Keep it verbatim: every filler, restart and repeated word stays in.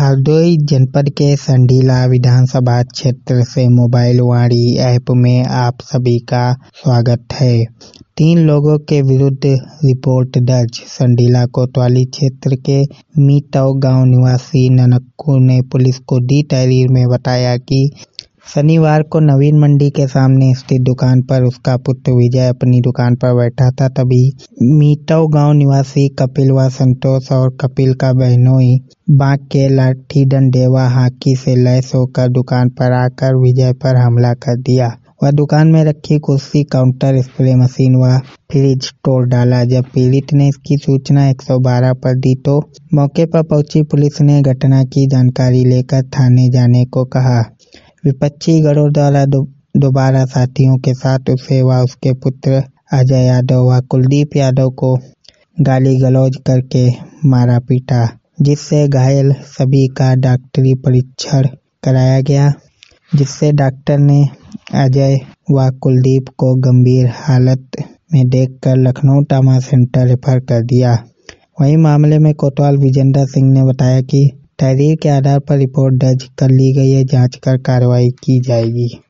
हरदोई जनपद के संडीला विधानसभा क्षेत्र से मोबाइल वाणी ऐप में आप सभी का स्वागत है। तीन लोगों के विरुद्ध रिपोर्ट दर्ज। संडीला कोतवाली क्षेत्र के मीतव गांव निवासी ननक्कू ने पुलिस को दी तहरीर में बताया कि शनिवार को नवीन मंडी के सामने स्थित दुकान पर उसका पुत्र विजय अपनी दुकान पर बैठा था। तभी मीतव गांव निवासी कपिल व संतोष और कपिल का बहनोई बांक के लाठी डंडे व हाकी से लैस होकर दुकान पर आकर विजय पर हमला कर दिया। वह दुकान में रखी कुर्सी, काउंटर, स्प्रे मशीन व फ्रिज तोड़ डाला। जब पीड़ित ने इसकी सूचना एक सौ बारह पर दी तो मौके पर पहुंची पुलिस ने घटना की जानकारी लेकर थाने जाने को कहा। विपक्षी गढ़ों द्वारा दोबारा साथियों के साथ उसे व उसके पुत्र अजय यादव व कुलदीप यादव को गाली गलौज करके मारा पीटा, जिससे घायल सभी का डॉक्टरी परीक्षण कराया गया, जिससे डॉक्टर ने अजय व कुलदीप को गंभीर हालत में देखकर लखनऊ ट्रॉमा सेंटर रेफर कर दिया। वहीं मामले में कोतवाल विजेंद्र सिंह ने बताया कि तहरीर के आधार पर रिपोर्ट दर्ज कर ली गई है, जांच कर कार्रवाई की जाएगी।